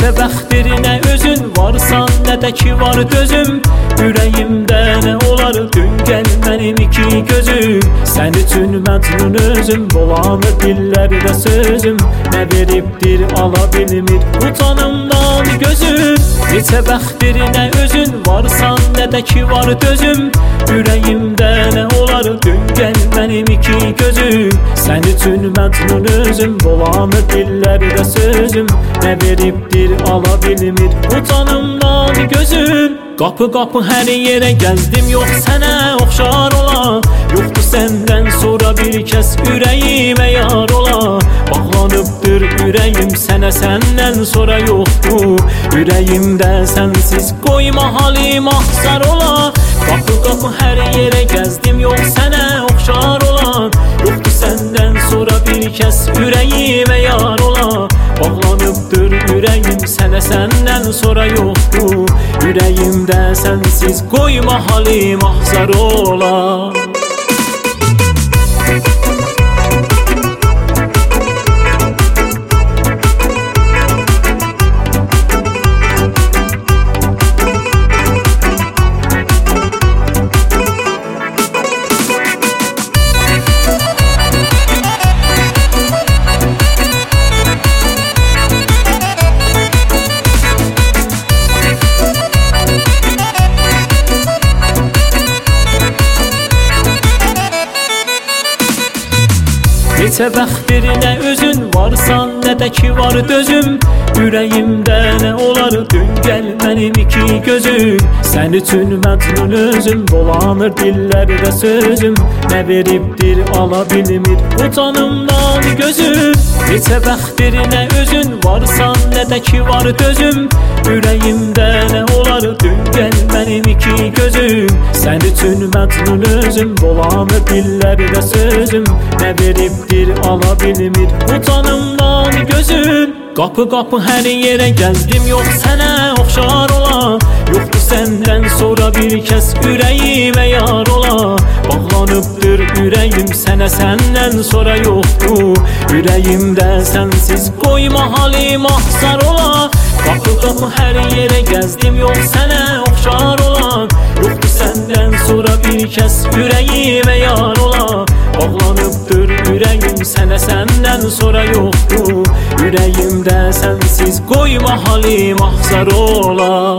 Neçə bəxtdir nə özün varsan, nə də ki var dözüm. Ürəyimdə nə olar dün gəl mənim iki gözüm. Sən üçün məcnun özüm, dolanır dillərdə sözüm. Nə veribdir ala bilmir utanımdan gözüm. Neçə bəxtdir nə özün varsan, nə də ki var dözüm. Ürəyimdə nə olar dün gəl mənim iki gözüm. Sən üçün məcnun özüm, dolanır dillərdə sözüm. Nə veribdir ala bilmir utanımdan gözüm. Qapı qapı hər yerə gəzdim, yox sənə oxşar ola. Yoxdur səndən sonra bir kəs ürəyimə yar ola. Bağlanıbdır ürəyim sənə, səndən sonra yoxdur. Ürəyimdə sənsiz qoyma halim ahsar ola. Qapı qapı hər yerə gəzdim, yox sənə oxşar ola. Yoxdur səndən sonra bir kəs ürəyimə yar ola. Bağlanıbdır ürəyim sənə, səndən sonra yoxdur. Ürəyimdə sənsiz qoyma halim ahzar ola. Neçə bəxtdir nə özün varsan, nə də ki var dözüm. Ürəyimdə nə olar dün gəl mənim iki gözüm. Sən üçün məcnun özüm, dolanır dillərdə sözüm. Nə veribdir ala bilmir utanımdan gözüm. Neçə bəxtdir nə özün varsan, nə də ki var dözüm. Ürəyimdə nə olar dün gəl mənim iki gözüm. Sən üçün məcnun özüm, dolanır dillərdə sözüm. Nə veribdir ala bilmir utanımdan gözüm. Qapı qapı hər yerə gəzdim, yox sənə oxşar ola. Yoxdur səndən sonra bir kəs ürəyimə yar ola. Bağlanıbdır ürəyim sənə, səndən sonra yoxdur. Ürəyimdə sənsiz qoyma halim ahsar ola. Qapı qapı hər yerə gəzdim, yox sənə oxşar ola. Yoxdur səndən sonra bir kəs ürəyimə yar ola. Bağlanıbdır ürəyim sənə, səndən sonra yoxdur. Ürəyimdə sənsiz qoyma halim ahzar ola.